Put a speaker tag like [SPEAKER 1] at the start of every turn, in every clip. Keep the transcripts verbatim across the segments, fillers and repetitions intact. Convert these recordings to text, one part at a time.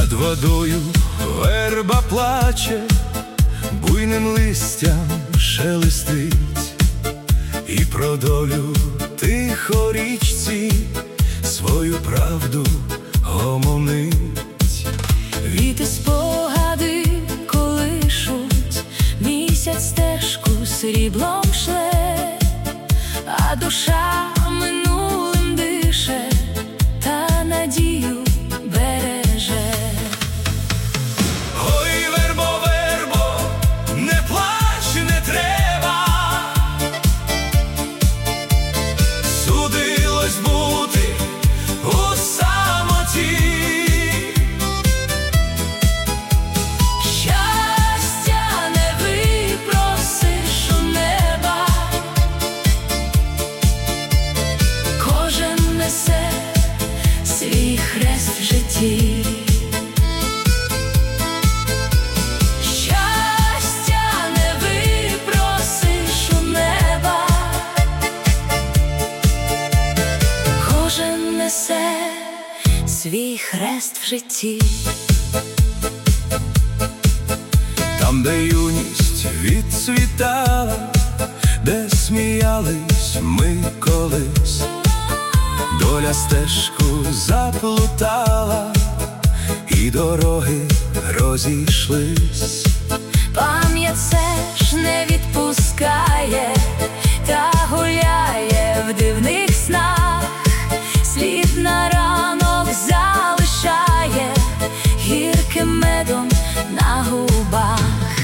[SPEAKER 1] Над водою верба плаче, буйним листям шелестить, і про долю тихо річці свою правду гомонить.
[SPEAKER 2] Віти спогади колишуть, місяць стежку сріблом шле, а душа минулим дише та надію береже.
[SPEAKER 1] Ой, вербо, вербо, не плач, не треба, судилось бути у самоті.
[SPEAKER 2] Щастя не випросиш у неба, кожен несе свій хрест в житті. Щастя не випросиш у неба, кожен несе свій хрест в житті.
[SPEAKER 1] Там, де юність відцвітала, де сміялись ми колись, доля стежку заплутала, і дороги розійшлись.
[SPEAKER 2] Пам'ять все ж не відпускає та гуляє в дивних снах, слід на ранок залишає гірким медом на губах.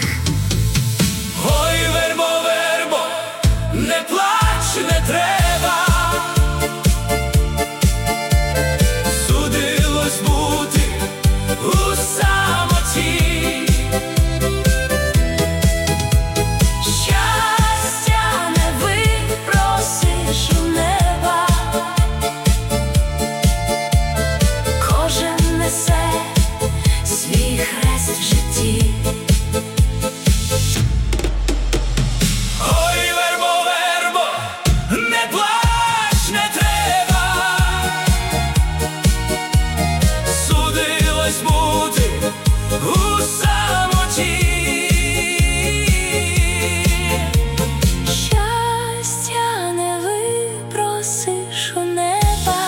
[SPEAKER 1] Ой, вербо, вербо, не плач, не треба, судилось бути у самоті.
[SPEAKER 2] Щастя не випросиш у неба, кожен несе свій хрест в житті.
[SPEAKER 1] Ой, вербо, вербо, не плач, не треба, судилось бути у самоті.
[SPEAKER 2] Щастя не випросиш у неба,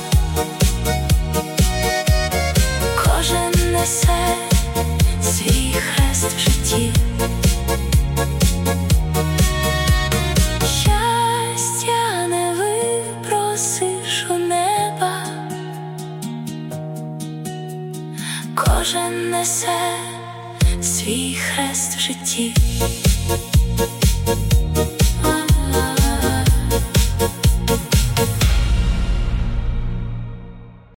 [SPEAKER 2] кожен несе свій хрест в житті. Щастя не випросиш у неба, кожен несе свій хрест в житті.